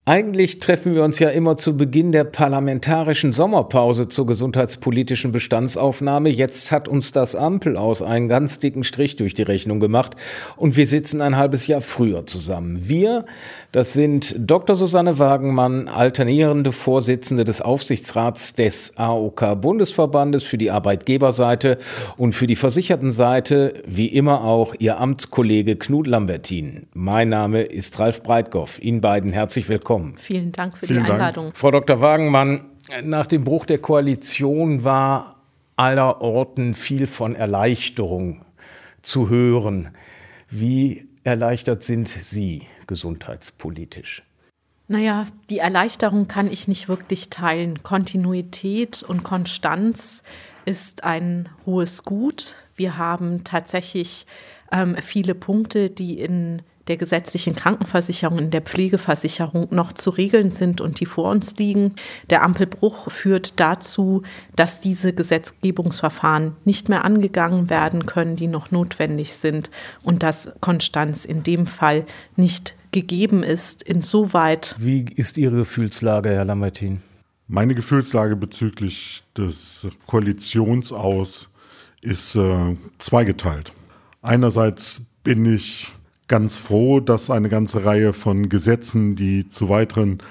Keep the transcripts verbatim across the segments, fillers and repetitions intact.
Eigentlich treffen wir uns ja immer zu Beginn der parlamentarischen Sommerpause zur gesundheitspolitischen Bestandsaufnahme. Jetzt hat uns das Ampel-Aus einen ganz dicken Strich durch die Rechnung gemacht und wir sitzen ein halbes Jahr früher zusammen. Wir, das sind Doktor Susanne Wagenmann, alternierende Vorsitzende des Aufsichtsrats des A O K-Bundesverbandes für die Arbeitgeberseite und für die Versichertenseite, wie immer auch Ihr Amtskollege Knut Lambertin. Mein Name ist Ralf Breitgoff. Ihnen beiden herzlich willkommen. Vielen Dank für Vielen die Einladung. Dank. Frau Doktor Wagenmann, nach dem Bruch der Koalition war allerorten viel von Erleichterung zu hören. Wie erleichtert sind Sie gesundheitspolitisch? Naja, die Erleichterung kann ich nicht wirklich teilen. Kontinuität und Konstanz ist ein hohes Gut. Wir haben tatsächlich ähm, viele Punkte, die in der gesetzlichen Krankenversicherung, in der Pflegeversicherung noch zu regeln sind und die vor uns liegen. Der Ampelbruch führt dazu, dass diese Gesetzgebungsverfahren nicht mehr angegangen werden können, die noch notwendig sind und dass Konstanz in dem Fall nicht gegeben ist. Insoweit. Wie ist Ihre Gefühlslage, Herr Lambertin? Meine Gefühlslage bezüglich des Koalitionsaus ist äh, zweigeteilt. Einerseits bin ich ganz froh, dass eine ganze Reihe von Gesetzen, die zu weiteren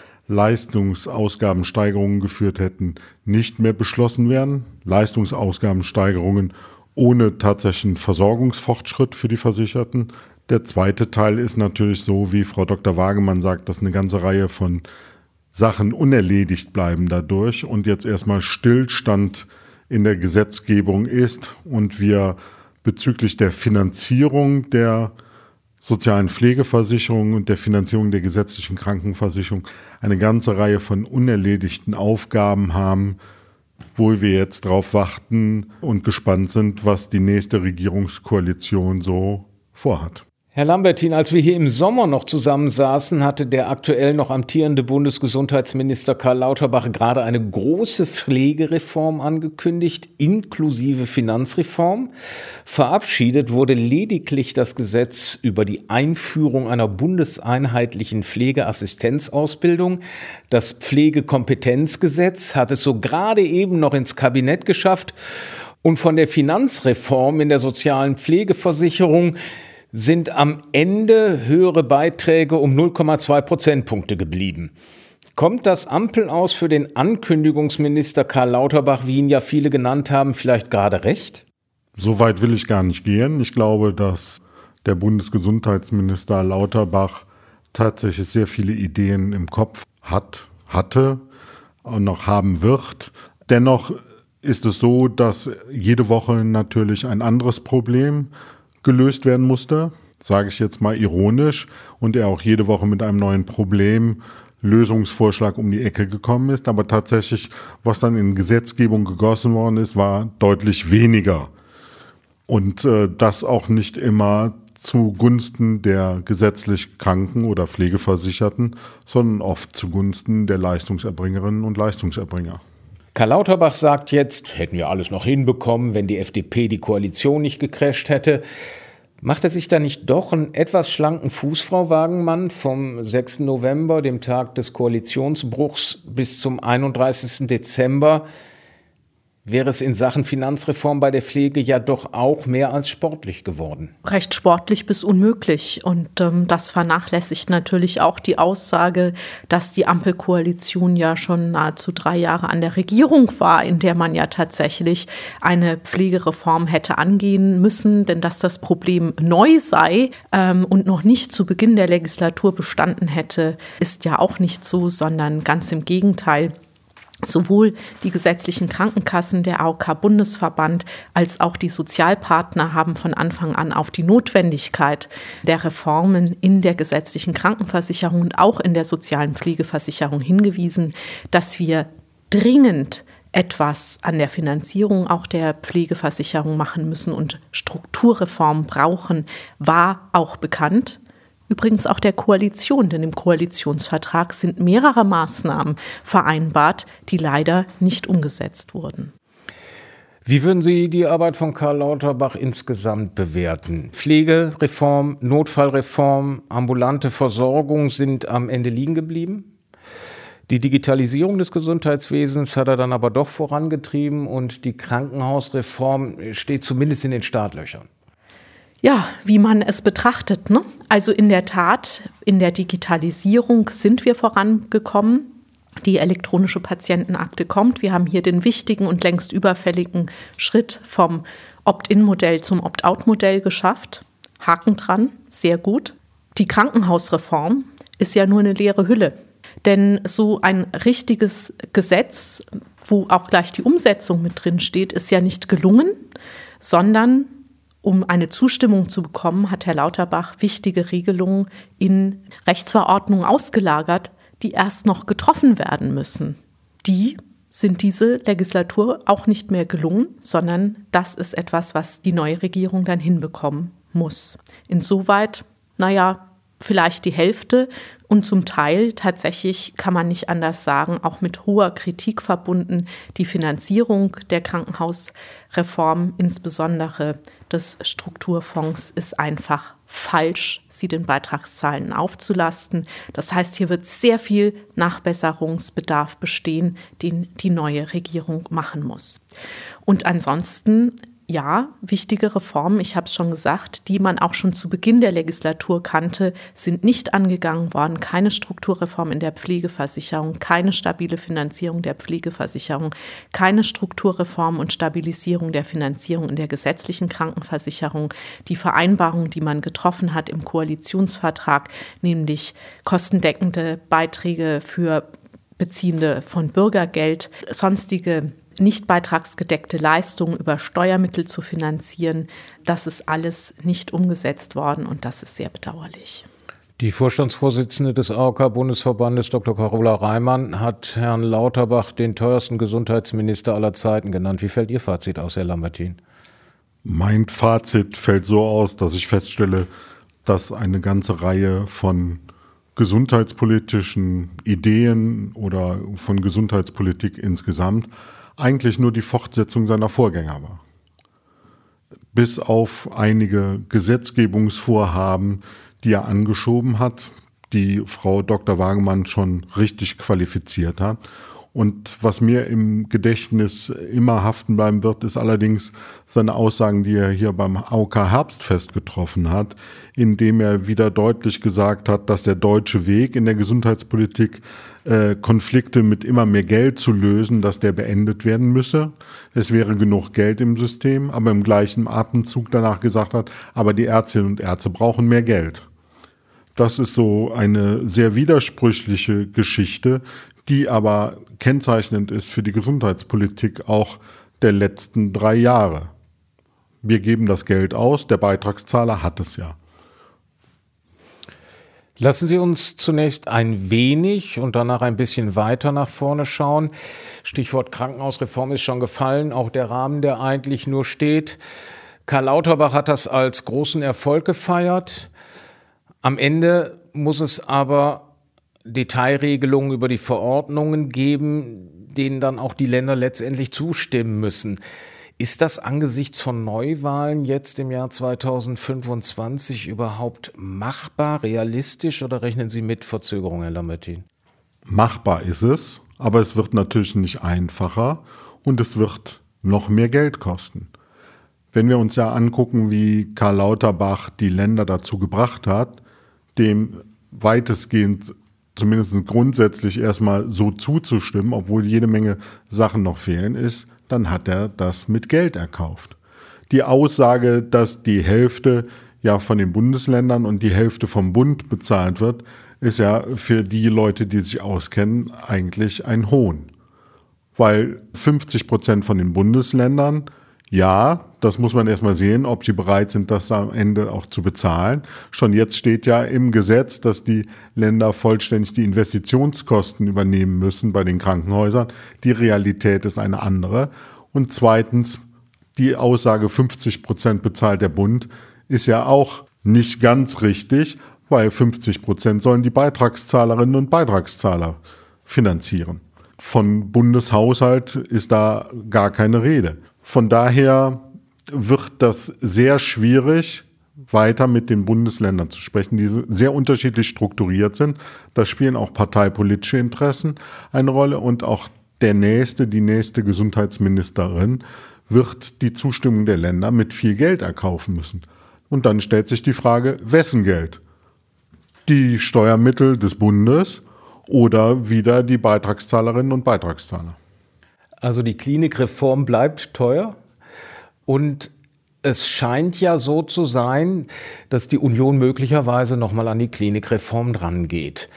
Leistungsausgabensteigerungen geführt hätten, nicht mehr beschlossen werden. Leistungsausgabensteigerungen ohne tatsächlichen Versorgungsfortschritt für die Versicherten. Der zweite Teil ist natürlich so, wie Frau Doktor Wagemann sagt, dass eine ganze Reihe von Sachen unerledigt bleiben dadurch und jetzt erstmal Stillstand in der Gesetzgebung ist und wir bezüglich der Finanzierung der sozialen Pflegeversicherung und der Finanzierung der gesetzlichen Krankenversicherung eine ganze Reihe von unerledigten Aufgaben haben, wo wir jetzt drauf warten und gespannt sind, was die nächste Regierungskoalition so vorhat. Herr Lambertin, als wir hier im Sommer noch zusammensaßen, hatte der aktuell noch amtierende Bundesgesundheitsminister Karl Lauterbach gerade eine große Pflegereform angekündigt, inklusive Finanzreform. Verabschiedet wurde lediglich das Gesetz über die Einführung einer bundeseinheitlichen Pflegeassistenzausbildung. Das Pflegekompetenzgesetz hat es so gerade eben noch ins Kabinett geschafft. Und von der Finanzreform in der sozialen Pflegeversicherung sind am Ende höhere Beiträge um null Komma zwei Prozentpunkte geblieben. Kommt das Ampel-Aus für den Ankündigungsminister Karl Lauterbach, wie ihn ja viele genannt haben, vielleicht gerade recht? So weit will ich gar nicht gehen. Ich glaube, dass der Bundesgesundheitsminister Lauterbach tatsächlich sehr viele Ideen im Kopf hat, hatte und noch haben wird. Dennoch ist es so, dass jede Woche natürlich ein anderes Problem gelöst werden musste, sage ich jetzt mal ironisch, und er auch jede Woche mit einem neuen Problem, Lösungsvorschlag um die Ecke gekommen ist. Aber tatsächlich, was dann in Gesetzgebung gegossen worden ist, war deutlich weniger. Und äh, das auch nicht immer zugunsten der gesetzlich Kranken- oder Pflegeversicherten, sondern oft zugunsten der Leistungserbringerinnen und Leistungserbringer. Karl Lauterbach sagt jetzt, hätten wir alles noch hinbekommen, wenn die F D P die Koalition nicht gecrasht hätte. Macht er sich da nicht doch einen etwas schlanken Fuß, Frau Wagenmann, vom sechsten November, dem Tag des Koalitionsbruchs, bis zum einunddreißigsten Dezember? Wäre es in Sachen Finanzreform bei der Pflege ja doch auch mehr als sportlich geworden. Recht sportlich bis unmöglich. Und ähm, das vernachlässigt natürlich auch die Aussage, dass die Ampelkoalition ja schon nahezu drei Jahre an der Regierung war, in der man ja tatsächlich eine Pflegereform hätte angehen müssen. Denn dass das Problem neu sei ähm, und noch nicht zu Beginn der Legislatur bestanden hätte, ist ja auch nicht so, sondern ganz im Gegenteil. Sowohl die gesetzlichen Krankenkassen, der A O K-Bundesverband, als auch die Sozialpartner haben von Anfang an auf die Notwendigkeit der Reformen in der gesetzlichen Krankenversicherung und auch in der sozialen Pflegeversicherung hingewiesen, dass wir dringend etwas an der Finanzierung auch der Pflegeversicherung machen müssen und Strukturreformen brauchen, war auch bekannt. Übrigens auch der Koalition, denn im Koalitionsvertrag sind mehrere Maßnahmen vereinbart, die leider nicht umgesetzt wurden. Wie würden Sie die Arbeit von Karl Lauterbach insgesamt bewerten? Pflegereform, Notfallreform, ambulante Versorgung sind am Ende liegen geblieben? Die Digitalisierung des Gesundheitswesens hat er dann aber doch vorangetrieben und die Krankenhausreform steht zumindest in den Startlöchern. Ja, wie man es betrachtet, ne? Also in der Tat, in der Digitalisierung sind wir vorangekommen. Die elektronische Patientenakte kommt. Wir haben hier den wichtigen und längst überfälligen Schritt vom Opt-in-Modell zum Opt-out-Modell geschafft. Haken dran, sehr gut. Die Krankenhausreform ist ja nur eine leere Hülle. Denn so ein richtiges Gesetz, wo auch gleich die Umsetzung mit drin steht, ist ja nicht gelungen, sondern um eine Zustimmung zu bekommen, hat Herr Lauterbach wichtige Regelungen in Rechtsverordnungen ausgelagert, die erst noch getroffen werden müssen. Die sind diese Legislatur auch nicht mehr gelungen, sondern das ist etwas, was die neue Regierung dann hinbekommen muss. Insoweit, naja, vielleicht die Hälfte und zum Teil tatsächlich, kann man nicht anders sagen, auch mit hoher Kritik verbunden. Die Finanzierung der Krankenhausreform, insbesondere des Strukturfonds, ist einfach falsch, sie den Beitragszahlen aufzulasten. Das heißt, hier wird sehr viel Nachbesserungsbedarf bestehen, den die neue Regierung machen muss. Und ansonsten, ja, wichtige Reformen, ich habe es schon gesagt, die man auch schon zu Beginn der Legislatur kannte, sind nicht angegangen worden. Keine Strukturreform in der Pflegeversicherung, keine stabile Finanzierung der Pflegeversicherung, keine Strukturreform und Stabilisierung der Finanzierung in der gesetzlichen Krankenversicherung. Die Vereinbarung, die man getroffen hat im Koalitionsvertrag, nämlich kostendeckende Beiträge für Beziehende von Bürgergeld, sonstige nicht beitragsgedeckte Leistungen über Steuermittel zu finanzieren, das ist alles nicht umgesetzt worden und das ist sehr bedauerlich. Die Vorstandsvorsitzende des A O K-Bundesverbandes, Doktor Carola Reimann, hat Herrn Lauterbach den teuersten Gesundheitsminister aller Zeiten genannt. Wie fällt Ihr Fazit aus, Herr Lambertin? Mein Fazit fällt so aus, dass ich feststelle, dass eine ganze Reihe von gesundheitspolitischen Ideen oder von Gesundheitspolitik insgesamt eigentlich nur die Fortsetzung seiner Vorgänger war. Bis auf einige Gesetzgebungsvorhaben, die er angeschoben hat, die Frau Doktor Wagemann schon richtig qualifiziert hat. Und was mir im Gedächtnis immer haften bleiben wird, ist allerdings seine Aussagen, die er hier beim A O K Herbstfest getroffen hat, indem er wieder deutlich gesagt hat, dass der deutsche Weg in der Gesundheitspolitik, äh, Konflikte mit immer mehr Geld zu lösen, dass der beendet werden müsse. Es wäre genug Geld im System, aber im gleichen Atemzug danach gesagt hat, aber die Ärztinnen und Ärzte brauchen mehr Geld. Das ist so eine sehr widersprüchliche Geschichte, die aber kennzeichnend ist für die Gesundheitspolitik auch der letzten drei Jahre. Wir geben das Geld aus, der Beitragszahler hat es ja. Lassen Sie uns zunächst ein wenig und danach ein bisschen weiter nach vorne schauen. Stichwort Krankenhausreform ist schon gefallen, auch der Rahmen, der eigentlich nur steht. Karl Lauterbach hat das als großen Erfolg gefeiert. Am Ende muss es aber Detailregelungen über die Verordnungen geben, denen dann auch die Länder letztendlich zustimmen müssen. Ist das angesichts von Neuwahlen jetzt im Jahr zweitausendfünfundzwanzig überhaupt machbar, realistisch oder rechnen Sie mit Verzögerungen, Herr Lambertin? Machbar ist es, aber es wird natürlich nicht einfacher und es wird noch mehr Geld kosten. Wenn wir uns ja angucken, wie Karl Lauterbach die Länder dazu gebracht hat, dem weitestgehend zumindest grundsätzlich erstmal so zuzustimmen, obwohl jede Menge Sachen noch fehlen, ist, dann hat er das mit Geld erkauft. Die Aussage, dass die Hälfte ja von den Bundesländern und die Hälfte vom Bund bezahlt wird, ist ja für die Leute, die sich auskennen, eigentlich ein Hohn. Weil fünfzig Prozent von den Bundesländern, ja, das muss man erstmal sehen, ob sie bereit sind, das am Ende auch zu bezahlen. Schon jetzt steht ja im Gesetz, dass die Länder vollständig die Investitionskosten übernehmen müssen bei den Krankenhäusern. Die Realität ist eine andere. Und zweitens, die Aussage fünfzig Prozent bezahlt der Bund ist ja auch nicht ganz richtig, weil fünfzig Prozent sollen die Beitragszahlerinnen und Beitragszahler finanzieren. Von Bundeshaushalt ist da gar keine Rede. Von daher wird das sehr schwierig, weiter mit den Bundesländern zu sprechen, die sehr unterschiedlich strukturiert sind. Da spielen auch parteipolitische Interessen eine Rolle und auch der nächste, die nächste Gesundheitsministerin wird die Zustimmung der Länder mit viel Geld erkaufen müssen. Und dann stellt sich die Frage, wessen Geld? Die Steuermittel des Bundes oder wieder die Beitragszahlerinnen und Beitragszahler? Also die Klinikreform bleibt teuer und es scheint ja so zu sein, dass die Union möglicherweise nochmal an die Klinikreform drangeht.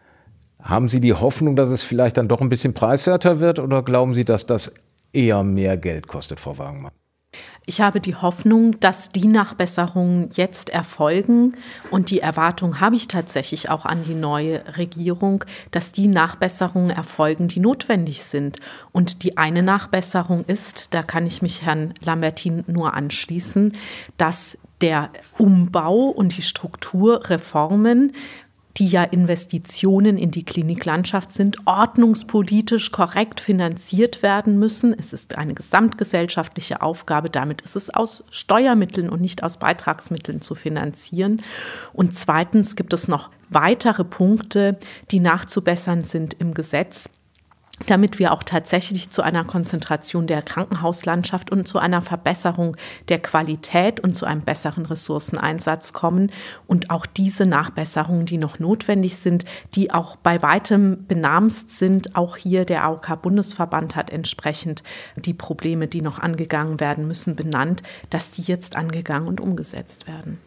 Haben Sie die Hoffnung, dass es vielleicht dann doch ein bisschen preiswerter wird oder glauben Sie, dass das eher mehr Geld kostet, Frau Wagemann? Ich habe die Hoffnung, dass die Nachbesserungen jetzt erfolgen und die Erwartung habe ich tatsächlich auch an die neue Regierung, dass die Nachbesserungen erfolgen, die notwendig sind. Und die eine Nachbesserung ist, da kann ich mich Herrn Lambertin nur anschließen, dass der Umbau und die Strukturreformen, die ja Investitionen in die Kliniklandschaft sind, ordnungspolitisch korrekt finanziert werden müssen. Es ist eine gesamtgesellschaftliche Aufgabe. Damit ist es aus Steuermitteln und nicht aus Beitragsmitteln zu finanzieren. Und zweitens gibt es noch weitere Punkte, die nachzubessern sind im Gesetz, damit wir auch tatsächlich zu einer Konzentration der Krankenhauslandschaft und zu einer Verbesserung der Qualität und zu einem besseren Ressourceneinsatz kommen. Und auch diese Nachbesserungen, die noch notwendig sind, die auch bei weitem benamst sind, auch hier der A O K-Bundesverband hat entsprechend die Probleme, die noch angegangen werden müssen, benannt, dass die jetzt angegangen und umgesetzt werden.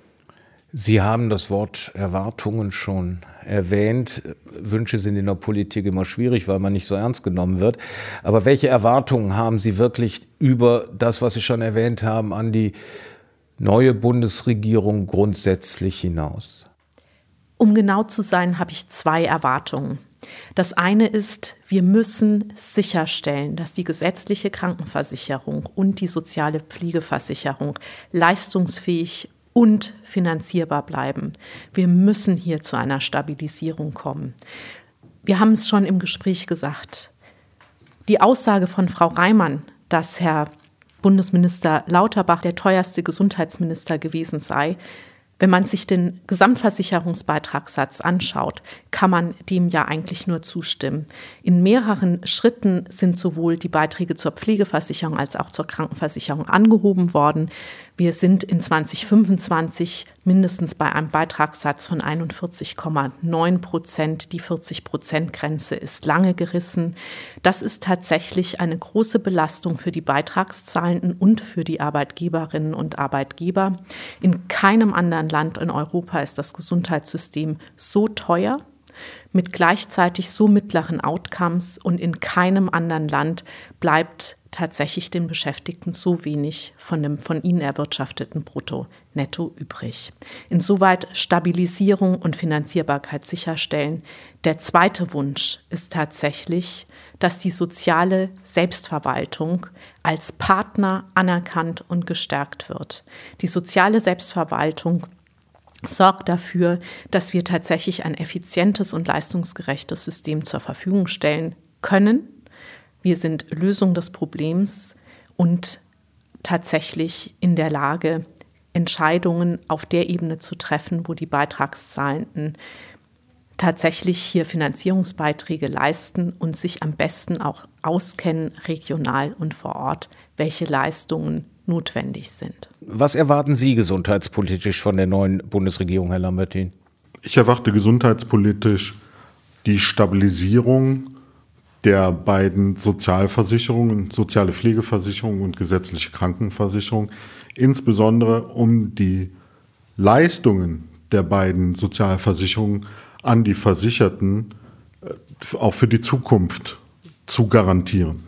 Sie haben das Wort Erwartungen schon erwähnt. Wünsche sind in der Politik immer schwierig, weil man nicht so ernst genommen wird. Aber welche Erwartungen haben Sie wirklich über das, was Sie schon erwähnt haben, an die neue Bundesregierung grundsätzlich hinaus? Um genau zu sein, habe ich zwei Erwartungen. Das eine ist, wir müssen sicherstellen, dass die gesetzliche Krankenversicherung und die soziale Pflegeversicherung leistungsfähig und finanzierbar bleiben. Wir müssen hier zu einer Stabilisierung kommen. Wir haben es schon im Gespräch gesagt. Die Aussage von Frau Reimann, dass Herr Bundesminister Lauterbach der teuerste Gesundheitsminister gewesen sei, wenn man sich den Gesamtversicherungsbeitragssatz anschaut, kann man dem ja eigentlich nur zustimmen. In mehreren Schritten sind sowohl die Beiträge zur Pflegeversicherung als auch zur Krankenversicherung angehoben worden. Wir sind in zwanzig fünfundzwanzig mindestens bei einem Beitragssatz von einundvierzig Komma neun Prozent. Die vierzig-Prozent-Grenze ist lange gerissen. Das ist tatsächlich eine große Belastung für die Beitragszahlenden und für die Arbeitgeberinnen und Arbeitgeber. In keinem anderen Land in Europa ist das Gesundheitssystem so teuer, mit gleichzeitig so mittleren Outcomes, und in keinem anderen Land bleibt tatsächlich den Beschäftigten so wenig von dem von ihnen erwirtschafteten Brutto netto übrig. Insoweit Stabilisierung und Finanzierbarkeit sicherstellen. Der zweite Wunsch ist tatsächlich, dass die soziale Selbstverwaltung als Partner anerkannt und gestärkt wird. Die soziale Selbstverwaltung sorgt dafür, dass wir tatsächlich ein effizientes und leistungsgerechtes System zur Verfügung stellen können. Wir sind Lösung des Problems und tatsächlich in der Lage, Entscheidungen auf der Ebene zu treffen, wo die Beitragszahlenden tatsächlich hier Finanzierungsbeiträge leisten und sich am besten auch auskennen, regional und vor Ort, welche Leistungen notwendig sind. Was erwarten Sie gesundheitspolitisch von der neuen Bundesregierung, Herr Lambertin? Ich erwarte gesundheitspolitisch die Stabilisierung der beiden Sozialversicherungen, soziale Pflegeversicherung und gesetzliche Krankenversicherung, insbesondere um die Leistungen der beiden Sozialversicherungen an die Versicherten auch für die Zukunft zu garantieren.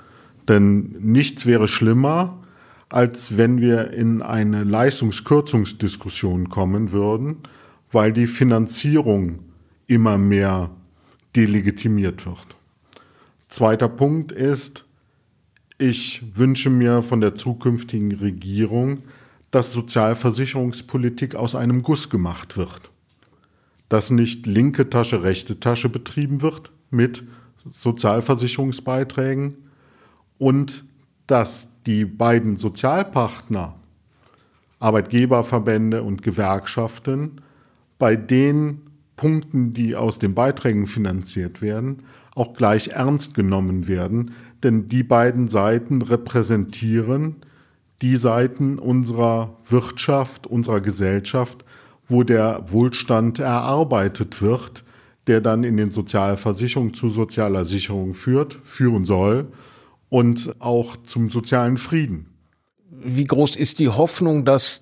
Denn nichts wäre schlimmer, als wenn wir in eine Leistungskürzungsdiskussion kommen würden, weil die Finanzierung immer mehr delegitimiert wird. Zweiter Punkt ist, ich wünsche mir von der zukünftigen Regierung, dass Sozialversicherungspolitik aus einem Guss gemacht wird. Dass nicht linke Tasche, rechte Tasche betrieben wird mit Sozialversicherungsbeiträgen und dass die beiden Sozialpartner Arbeitgeberverbände und Gewerkschaften bei den Punkten, die aus den Beiträgen finanziert werden, auch gleich ernst genommen werden. Denn die beiden Seiten repräsentieren die Seiten unserer Wirtschaft, unserer Gesellschaft, wo der Wohlstand erarbeitet wird, der dann in den Sozialversicherungen zu sozialer Sicherung führt, führen soll und auch zum sozialen Frieden. Wie groß ist die Hoffnung, dass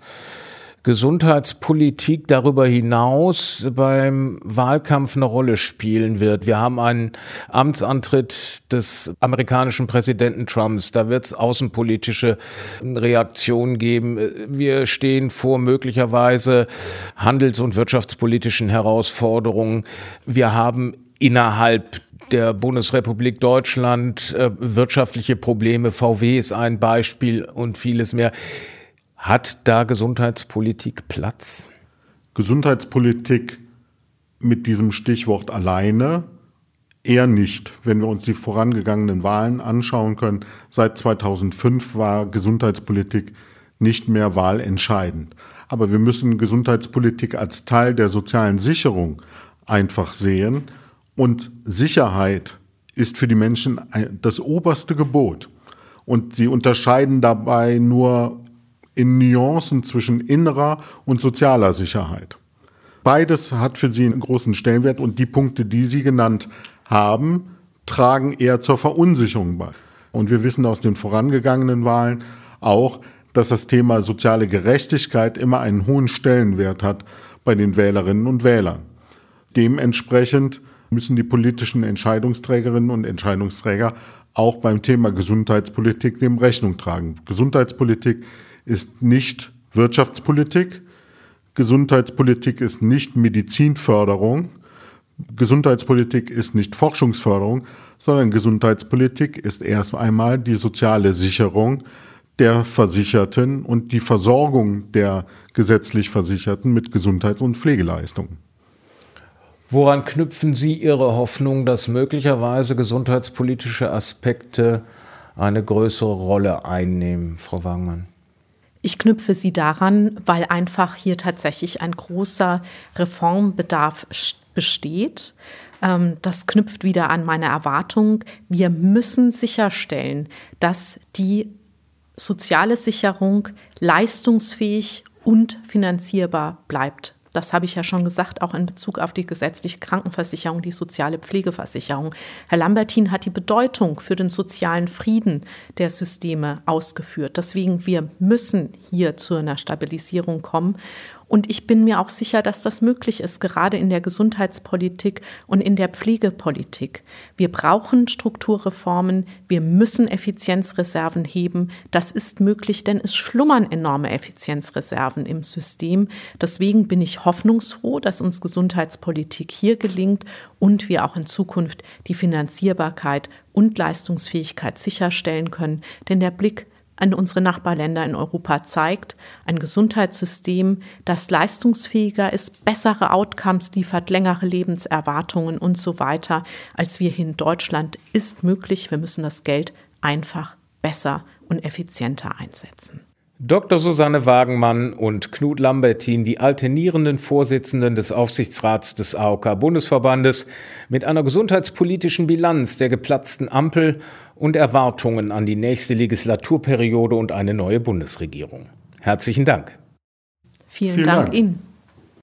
Gesundheitspolitik darüber hinaus beim Wahlkampf eine Rolle spielen wird? Wir haben einen Amtsantritt des amerikanischen Präsidenten Trumps. Da wird es außenpolitische Reaktionen geben. Wir stehen vor möglicherweise handels- und wirtschaftspolitischen Herausforderungen. Wir haben innerhalb der Bundesrepublik Deutschland äh, wirtschaftliche Probleme. V W ist ein Beispiel und vieles mehr. Hat da Gesundheitspolitik Platz? Gesundheitspolitik mit diesem Stichwort alleine eher nicht. Wenn wir uns die vorangegangenen Wahlen anschauen können, seit zweitausendfünf war Gesundheitspolitik nicht mehr wahlentscheidend. Aber wir müssen Gesundheitspolitik als Teil der sozialen Sicherung einfach sehen. Und Sicherheit ist für die Menschen das oberste Gebot. Und sie unterscheiden dabei nur in Nuancen zwischen innerer und sozialer Sicherheit. Beides hat für sie einen großen Stellenwert und die Punkte, die Sie genannt haben, tragen eher zur Verunsicherung bei. Und wir wissen aus den vorangegangenen Wahlen auch, dass das Thema soziale Gerechtigkeit immer einen hohen Stellenwert hat bei den Wählerinnen und Wählern. Dementsprechend müssen die politischen Entscheidungsträgerinnen und Entscheidungsträger auch beim Thema Gesundheitspolitik dem Rechnung tragen. Gesundheitspolitik ist nicht Wirtschaftspolitik. Gesundheitspolitik ist nicht Medizinförderung. Gesundheitspolitik ist nicht Forschungsförderung, sondern Gesundheitspolitik ist erst einmal die soziale Sicherung der Versicherten und die Versorgung der gesetzlich Versicherten mit Gesundheits- und Pflegeleistungen. Woran knüpfen Sie Ihre Hoffnung, dass möglicherweise gesundheitspolitische Aspekte eine größere Rolle einnehmen, Frau Wagmann? Ich knüpfe sie daran, weil einfach hier tatsächlich ein großer Reformbedarf besteht. Das knüpft wieder an meine Erwartung. Wir müssen sicherstellen, dass die soziale Sicherung leistungsfähig und finanzierbar bleibt. Das habe ich ja schon gesagt, auch in Bezug auf die gesetzliche Krankenversicherung, die soziale Pflegeversicherung. Herr Lambertin hat die Bedeutung für den sozialen Frieden der Systeme ausgeführt. Deswegen, wir müssen hier zu einer Stabilisierung kommen. Und ich bin mir auch sicher, dass das möglich ist, gerade in der Gesundheitspolitik und in der Pflegepolitik. Wir brauchen Strukturreformen, wir müssen Effizienzreserven heben. Das ist möglich, denn es schlummern enorme Effizienzreserven im System. Deswegen bin ich hoffnungsfroh, dass uns Gesundheitspolitik hier gelingt und wir auch in Zukunft die Finanzierbarkeit und Leistungsfähigkeit sicherstellen können. Denn der Blick an unsere Nachbarländer in Europa zeigt, ein Gesundheitssystem, das leistungsfähiger ist, bessere Outcomes liefert, längere Lebenserwartungen und so weiter, als wir hier in Deutschland, ist möglich. Wir müssen das Geld einfach besser und effizienter einsetzen. Doktor Susanne Wagenmann und Knut Lambertin, die alternierenden Vorsitzenden des Aufsichtsrats des A O K-Bundesverbandes, mit einer gesundheitspolitischen Bilanz der geplatzten Ampel und Erwartungen an die nächste Legislaturperiode und eine neue Bundesregierung. Herzlichen Dank. Vielen, Vielen Dank, Dank Ihnen.